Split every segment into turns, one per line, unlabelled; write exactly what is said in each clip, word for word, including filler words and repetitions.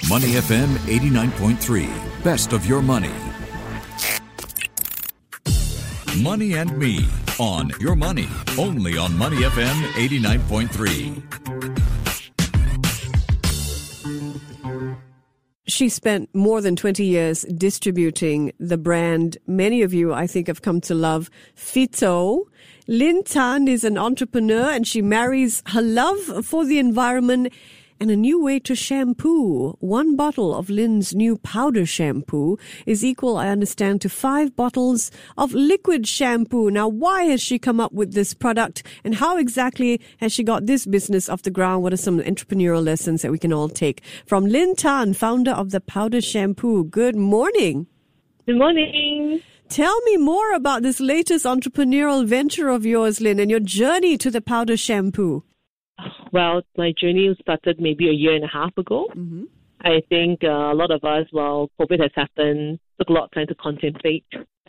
Money F M eighty-nine point three. Best of your money. Money and Me on Your Money. Only on Money F M eighty-nine point three.
She spent more than twenty years distributing the brand many of you, I think, have come to love, Fito. Lynn Tan is an entrepreneur and she marries her love for the environment and a new way to shampoo. One bottle of Lynn's new powder shampoo is equal, I understand, to five bottles of liquid shampoo. Now, why has she come up with this product and how exactly has she got this business off the ground? What are some entrepreneurial lessons that we can all take from Lynn Tan, founder of the powder shampoo? Good morning.
Good morning.
Tell me more about this latest entrepreneurial venture of yours, Lynn, and your journey to the powder shampoo.
Well, my journey started maybe a year and a half ago. Mm-hmm. I think uh, a lot of us, while COVID has happened, took a lot of time to contemplate.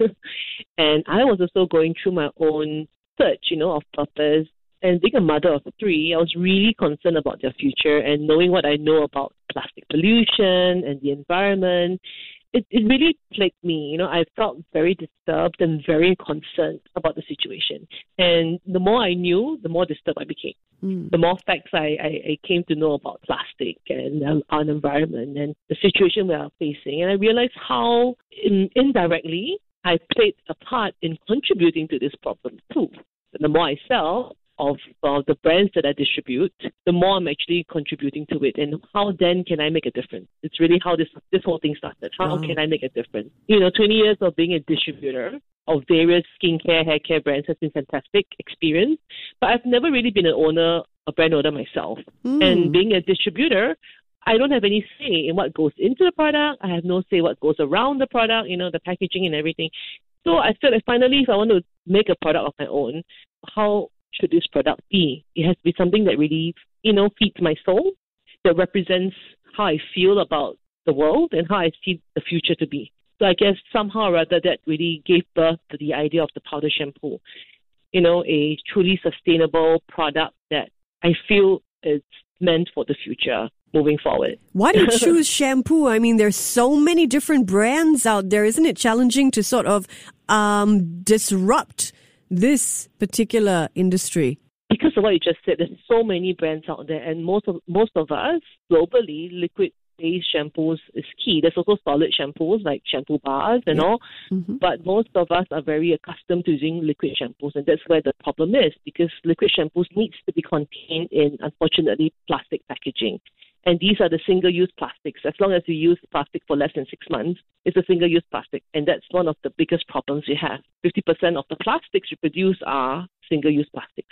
And I was also going through my own search, you know, of purpose. And being a mother of three, I was really concerned about their future and knowing what I know about plastic pollution and the environment. It, it really plagued me. You know, I felt very disturbed and very concerned about the situation. And the more I knew, the more disturbed I became. Mm. The more facts I, I, I came to know about plastic and um, our environment and the situation we are facing. And I realized how in, indirectly I played a part in contributing to this problem too. And the more I sell of uh, the brands that I distribute, the more I'm actually contributing to it. And how then can I make a difference? It's really how this this whole thing started. How oh. can I make a difference? You know, twenty years of being a distributor of various skincare, hair care brands has been a fantastic experience. But I've never really been an owner, a brand owner myself. Mm. And being a distributor, I don't have any say in what goes into the product. I have no say what goes around the product, you know, the packaging and everything. So I felt like finally, if I want to make a product of my own, how should this product be? It has to be something that really, you know, feeds my soul, that represents how I feel about the world and how I see the future to be. So I guess somehow or other that really gave birth to the idea of the powder shampoo. You know, a truly sustainable product that I feel is meant for the future moving forward.
Why do you choose shampoo? I mean, there's so many different brands out there. Isn't it challenging to sort of um, disrupt this particular industry?
Because of what you just said, there's so many brands out there, and most of most of us globally, liquid-based shampoos is key. There's also solid shampoos like shampoo bars and yeah. all, mm-hmm. but most of us are very accustomed to using liquid shampoos, and that's where the problem is, because liquid shampoos needs to be contained in, unfortunately, plastic packaging. And these are the single-use plastics. As long as you use plastic for less than six months, it's a single-use plastic. And that's one of the biggest problems we have. fifty percent of the plastics we produce are single-use plastics.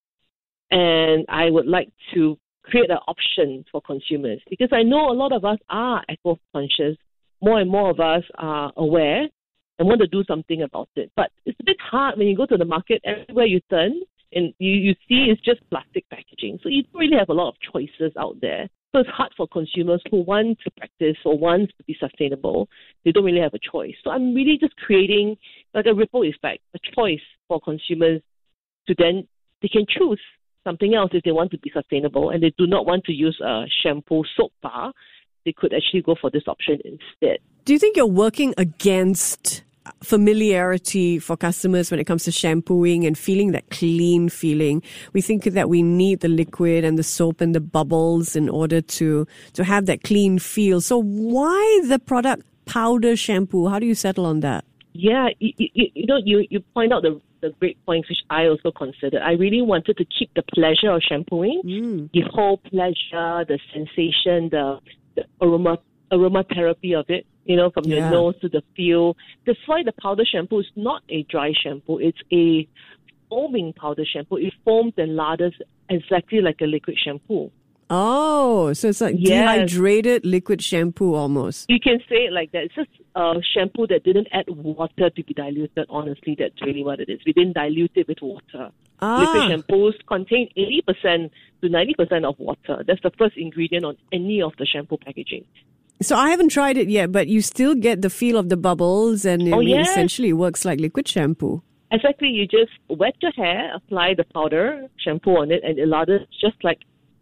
And I would like to create an option for consumers, because I know a lot of us are eco-conscious. More and more of us are aware and want to do something about it. But it's a bit hard when you go to the market, everywhere you turn, and you, you see it's just plastic packaging. So you don't really have a lot of choices out there. So it's hard for consumers who want to practice or want to be sustainable. They don't really have a choice. So I'm really just creating like a ripple effect, a choice for consumers to then, they can choose something else if they want to be sustainable and they do not want to use a shampoo soap bar. They could actually go for this option instead.
Do you think you're working against familiarity for customers when it comes to shampooing and feeling that clean feeling? We think that we need the liquid and the soap and the bubbles in order to, to have that clean feel. So why the product powder shampoo? How do you settle on that?
Yeah, you, you, you know, you, you point out the, the great points which I also considered. I really wanted to keep the pleasure of shampooing, mm. the whole pleasure, the sensation, the, the aroma aromatherapy of it, you know, from yeah. your nose to the feel. That's why the powder shampoo is not a dry shampoo. It's a foaming powder shampoo. It foams and lathers exactly like a liquid shampoo.
Oh, so it's like yes. dehydrated liquid shampoo almost.
You can say it like that. It's just a shampoo that didn't add water to be diluted. Honestly, that's really what it is. We didn't dilute it with water. Ah. Liquid shampoos contain eighty percent to ninety percent of water. That's the first ingredient on any of the shampoo packaging.
So I haven't tried it yet, but you still get the feel of the bubbles, and it
oh, yes.
essentially works like liquid shampoo.
Exactly. You just wet your hair, apply the powder shampoo on it, and it lathers just like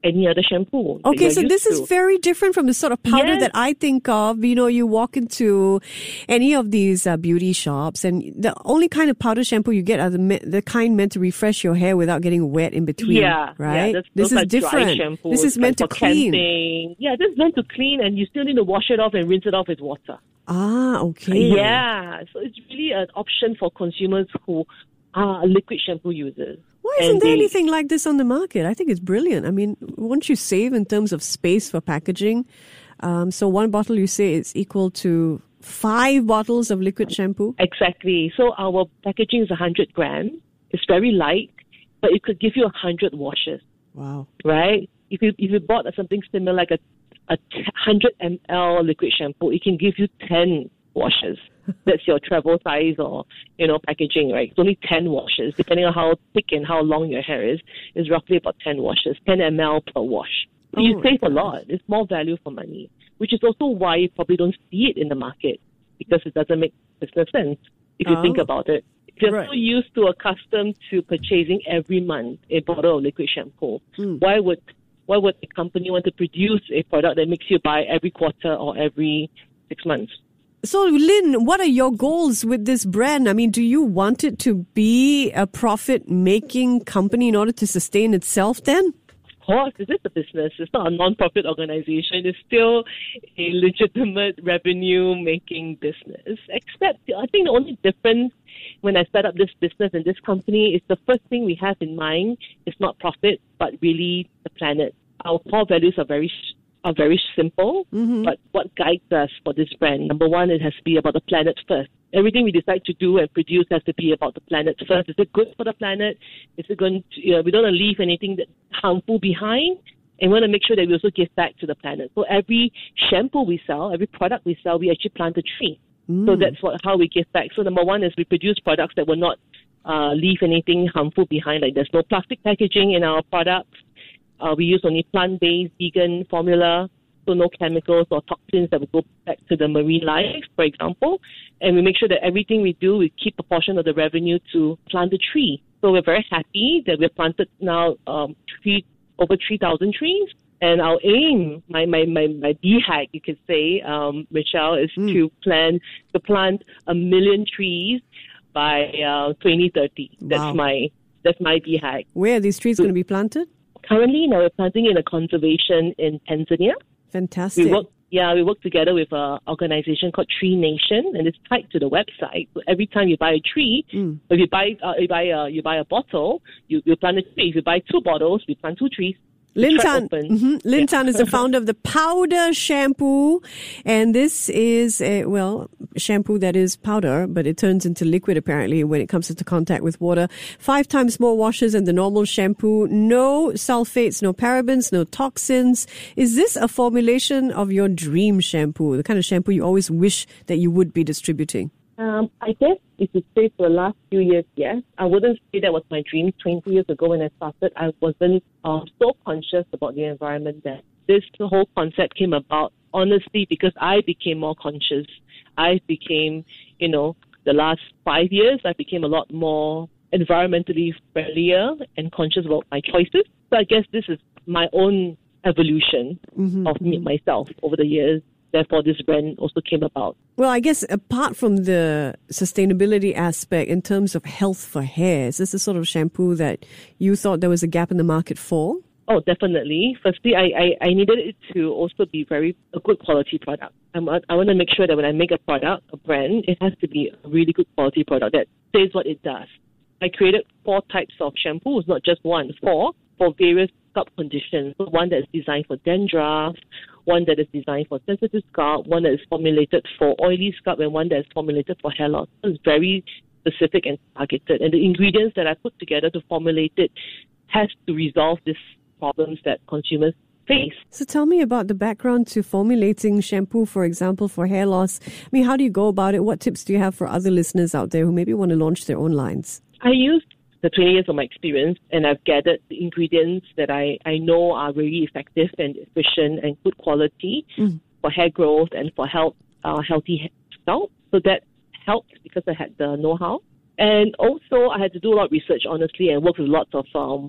any other shampoo.
Okay, so this
to.
is very different from the sort of powder
Yes.
that I think of. You know, you walk into any of these uh, beauty shops, and the only kind of powder shampoo you get are the, me- the kind meant to refresh your hair without getting wet in between.
Yeah,
right.
Yeah, that's,
this
those
is
are dry
different.
shampoos,
This is meant
like
to
for
clean.
cleansing. Yeah, this is meant to clean, and you still need to wash it off and rinse it off with water.
Ah, okay.
Yeah, so it's really an option for consumers who are liquid shampoo users.
Why isn't
And
there
they-
anything like this on the market? I think it's brilliant. I mean, won't you save in terms of space for packaging? Um, so one bottle, you say, is equal to five bottles of liquid shampoo?
Exactly. So our packaging is one hundred grams. It's very light, but it could give you one hundred washes,
Wow.
right? If you if you bought something similar like a, a one hundred milliliter liquid shampoo, it can give you ten washes. That's your travel size or, you know, packaging, right? It's only ten washes, depending on how thick and how long your hair is, is roughly about ten washes, ten milliliters per wash. So you
Oh,
save a lot. It's more value for money, which is also why you probably don't see it in the market, because it doesn't make business sense if you
Oh.
think about it. If you're
Right.
so used to, accustomed to purchasing every month a bottle of liquid shampoo,
Hmm.
why would why would a company want to produce a product that makes you buy every quarter or every six months?
So, Lynn, what are your goals with this brand? I mean, do you want it to be a profit-making company in order to sustain itself then?
Of course, it is a business. It's not a non-profit organization. It's still a legitimate revenue-making business. Except, I think the only difference when I set up this business and this company is the first thing we have in mind is not profit, but really the planet. Our core values are very are very simple,
Mm-hmm.
but what guides us for this brand? Number one, it has to be about the planet first. Everything we decide to do and produce has to be about the planet first. Is it good for the planet? Is it going to, you know, we don't want to leave anything that harmful behind, and we want to make sure that we also give back to the planet. So every shampoo we sell, every product we sell, we actually plant a tree. So that's what how we give back. So number one is we produce products that will not uh, leave anything harmful behind. Like there's no plastic packaging in our products. Uh, we use only plant-based vegan formula, so no chemicals or toxins that will go back to the marine life, for example. And we make sure that everything we do, we keep a portion of the revenue to plant a tree. So we're very happy that we've planted now um, three, over three thousand trees. And our aim, my my my, my B hack, you could say, um, Michelle, is
Mm.
to plan to plant a million trees by uh, twenty thirty. That's
Wow.
my that's my B hack.
Where are these trees going to be planted?
Currently, now we're planting in a conservation in Tanzania.
Fantastic.
We work, yeah, we work together with an organization called Tree Nation, and it's tied to the website. So every time you buy a tree,
Mm.
if you buy uh, you buy a you buy a bottle, you, you plant a tree. If you buy two bottles, we plant two trees.
Lin
Track
Tan,
open.
mhm. Lin Tan is the founder of the Powder Shampoo, and this is a, well, shampoo that is powder, but it turns into liquid apparently when it comes into contact with water. Five times more washes than the normal shampoo. No sulfates, no parabens, no toxins. Is this a formulation of your dream shampoo, the kind of shampoo you always wish that you would be distributing?
Um, I guess if you say for the last few years, yes. I wouldn't say that was my dream. twenty years ago when I started, I wasn't um, so conscious about the environment then. This whole concept came about, honestly, because I became more conscious. I became, you know, the last five years, I became a lot more environmentally friendlier and conscious about my choices. So I guess this is my own evolution
Mm-hmm.
of me, myself over the years. Therefore, this brand also came about.
Well, I guess apart from the sustainability aspect in terms of health for hair, is this the sort of shampoo that you thought there was a gap in the market for?
Oh, definitely. Firstly, I, I, I needed it to also be very a good quality product. I'm, I want to make sure that when I make a product, a brand, it has to be a really good quality product that says what it does. I created four types of shampoos, not just one, four, for various scalp conditions. So one that is designed for dandruff, one that is designed for sensitive scalp, one that is formulated for oily scalp, and one that is formulated for hair loss. So it's very specific and targeted. And the ingredients that I put together to formulate it has to resolve these problems that consumers face.
So tell me about the background to formulating shampoo, for example, for hair loss. I mean, how do you go about it? What tips do you have for other listeners out there who maybe want to launch their own lines?
I used the twenty years of my experience, and I've gathered the ingredients that I, I know are very effective and efficient and good quality
Mm.
for hair growth and for health, uh, healthy scalp. So that helped because I had the know-how. And also, I had to do a lot of research, honestly, and work with lots of um,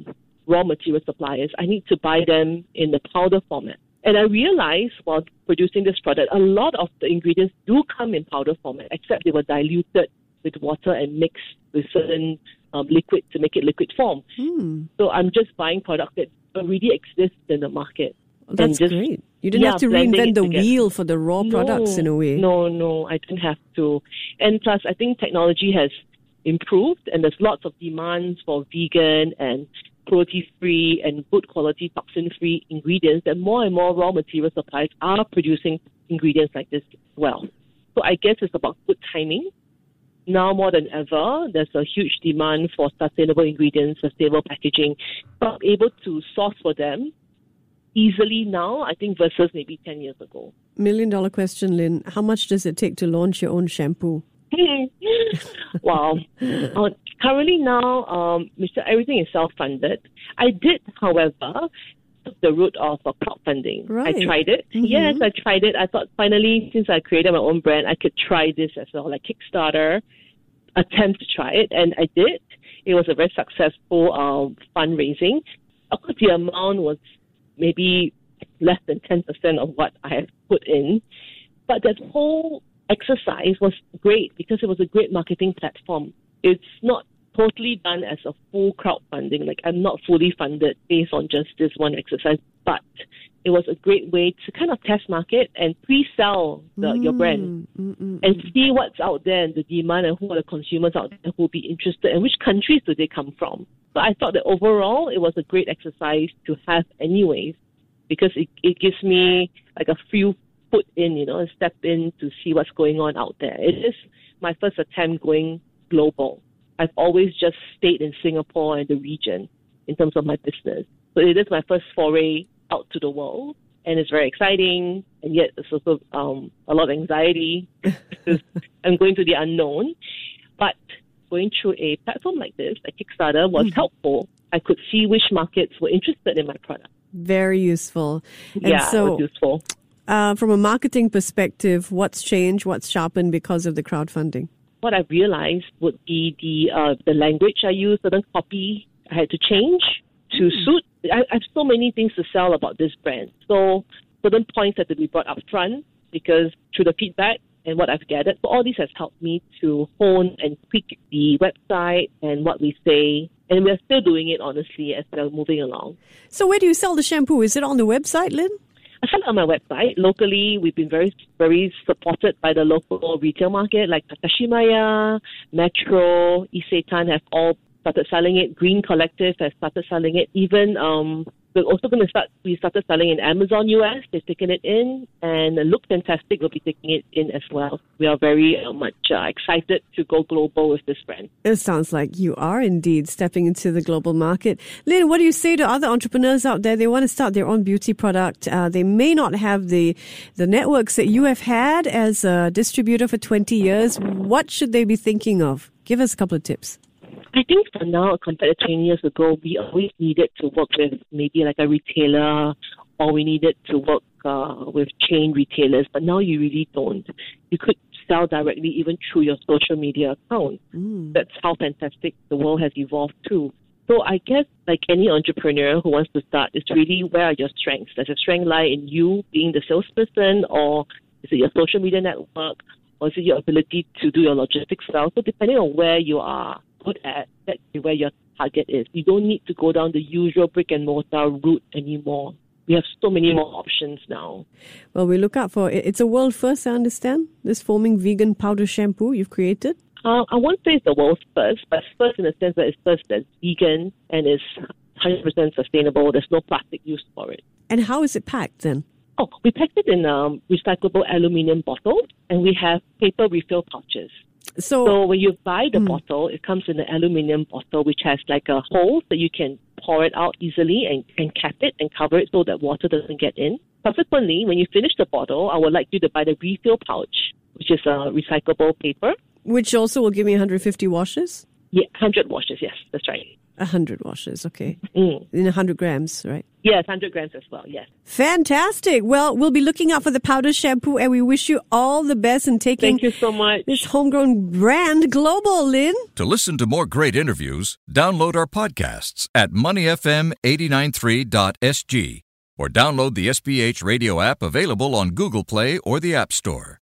raw material suppliers. I need to buy them in the powder format. And I realized while producing this product, a lot of the ingredients do come in powder format, except they were diluted with water and mixed with certain um, liquid to make it liquid form. Mm. So I'm just buying product that already exists in the market.
Well, that's
just,
great. You didn't
yeah,
have to reinvent the
together.
wheel for the raw
no,
products in a way.
No, no, I didn't have to. And plus, I think technology has improved, and there's lots of demands for vegan and cruelty-free and good quality toxin-free ingredients, that more and more raw material suppliers are producing ingredients like this as well. So I guess it's about good timing. Now more than ever, there's a huge demand for sustainable ingredients, sustainable packaging. So I'm able to source for them easily now, I think, versus maybe ten years ago.
Million dollar question, Lynn. How much does it take to launch your own shampoo?
Wow. Uh, currently now, um, Mister everything is self-funded. I did, however, took the route of uh, crowdfunding.
Right.
I tried it.
Mm-hmm.
Yes, I tried it. I thought finally, since I created my own brand, I could try this as well, like Kickstarter, attempt to try it. And I did. It was a very successful um, fundraising. Of course, the amount was maybe less than ten percent of what I had put in. But that whole exercise was great because it was a great marketing platform. It's not totally done as a full crowdfunding. Like, I'm not fully funded based on just this one exercise, but it was a great way to kind of test market and pre-sell the, mm, your brand mm, mm, and see what's out there and the demand and who are the consumers out there who will be interested and which countries do they come from. So I thought that overall it was a great exercise to have anyways, because it, it gives me like a few foot in, you know, and step in to see what's going on out there. It is my first attempt going global. I've always just stayed in Singapore and the region in terms of my business. So it is my first foray out to the world, and it's very exciting, and yet it's also um, a lot of anxiety because I'm going to the unknown. But going through a platform like this, like Kickstarter, was mm-hmm. helpful. I could see which markets were interested in my product.
Very useful. And
yeah,
so,
it was useful.
Uh, from a marketing perspective, what's changed, what's sharpened because of the crowdfunding?
What I realized would be the uh, the language I use, certain copy I had to change to mm. suit. I, I have so many things to sell about this brand. So certain points had to be brought up front because through the feedback and what I've gathered, so all this has helped me to hone and tweak the website and what we say. And we're still doing it, honestly, as we're moving along.
So where do you sell the shampoo? Is it on the website, Lynn?
I sell it on my website. Locally, we've been very, very supported by the local retail market, like Takashimaya, Metro, Isetan have all started selling it. Green Collective has started selling it. Even um, we're also going to start, we started selling in Amazon U S. They've taken it in. And Look Fantastic will be taking it in as well. We are very uh, much uh, excited to go global with this brand.
It sounds like you are indeed stepping into the global market. Lynn, what do you say to other entrepreneurs out there? They want to start their own beauty product. Uh, they may not have the, the networks that you have had as a distributor for twenty years. What should they be thinking of? Give us a couple of tips.
I think for now, compared to twenty years ago, we always needed to work with maybe like a retailer, or we needed to work uh, with chain retailers. But now you really don't. You could sell directly even through your social media account. Mm. That's how fantastic the world has evolved too. So I guess like any entrepreneur who wants to start, it's really where are your strengths? Does your strength lie in you being the salesperson, or is it your social media network, or is it your ability to do your logistics well? So depending on where you are good at, that's where your target is. You don't need to go down the usual brick and mortar route anymore. We have so many more options now.
Well, we look out for it. It's a world first, I understand, this foaming vegan powder shampoo you've created.
Uh, I won't say it's the world's first, but first in the sense that it's first that's vegan and is one hundred percent sustainable. There's no plastic used for it.
And how is it packed then?
Oh, we packed it in um, recyclable aluminum bottles, and we have paper refill pouches. So, so when you buy the mm. bottle, it comes in an aluminum bottle, which has like a hole that you can pour it out easily and, and cap it and cover it so that water doesn't get in. Subsequently, when you finish the bottle, I would like you to buy the refill pouch, which is a recyclable paper.
Which also will give me one hundred fifty washes?
Yeah, one hundred washes, yes, that's right.
A hundred washes, okay.
Mm.
In a hundred grams, right?
Yes, one hundred grams as well, yes.
Fantastic. Well, we'll be looking out for the powder shampoo, and we wish you all the best in taking
Thank you so much.
this homegrown brand global, Lynn.
To listen to more great interviews, download our podcasts at money f m eight nine three dot s g or download the S B H radio app available on Google Play or the App Store.